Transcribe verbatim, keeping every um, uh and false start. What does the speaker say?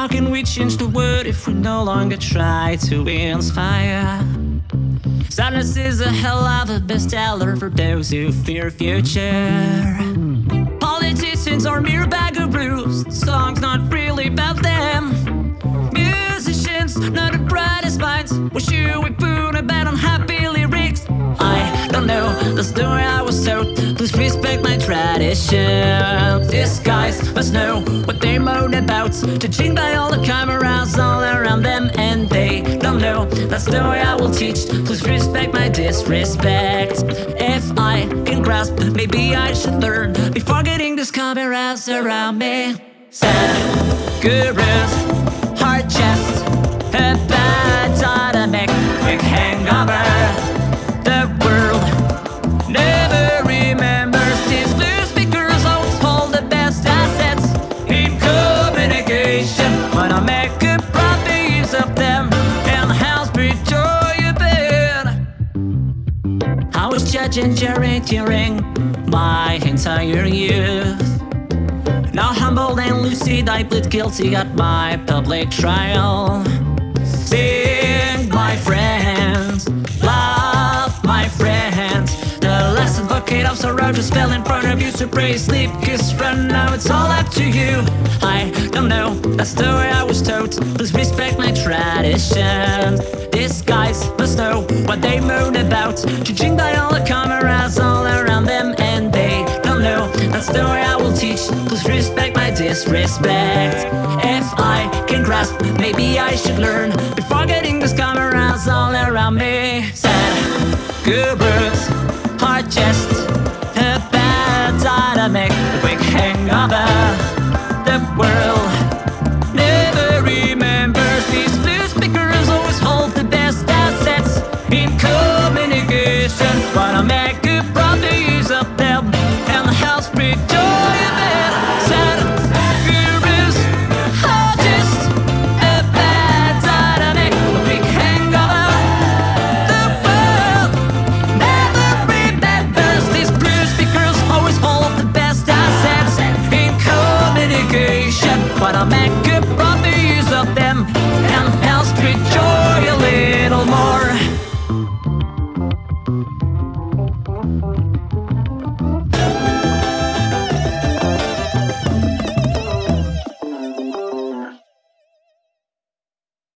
How can we change the world if we no longer try to inspire? Sadness is a hell of a bestseller for those who fear future. Politicians are mere buggaboos. The song's not really about them. Musicians, not the brightest minds. What should we put a bet on happy lyrics? I don't know, the story I was told. Please respect my tradition. These guys must know what they moan about, judging by all the cameras all around them. And they don't know the story I will teach. Please respect my disrespect. If I can grasp, maybe I should learn before getting these cameras around me. Sad gurus, hard chest, a bad automatic, quick hangover. The world never remembers these blue speakers always hold the best assets in communication. When I make a proper use of them and how spiritual you've been. I was judging, generating my entire youth. Now humbled and lucid, I plead guilty at my public trial. Sing, my friends, love, my friends. The last advocate of sorrow just fell in front of you. So pray, sleep, kiss, run, now it's all up to you. I don't know the story I was told. Please respect my tradition. These guys must know what they moan about, judging by all the cameras all around them. And they don't know the story I will teach. Please respect my disrespect. If I can grasp, maybe I should learn before getting these cameras all around me. Sad gurus, hard chest,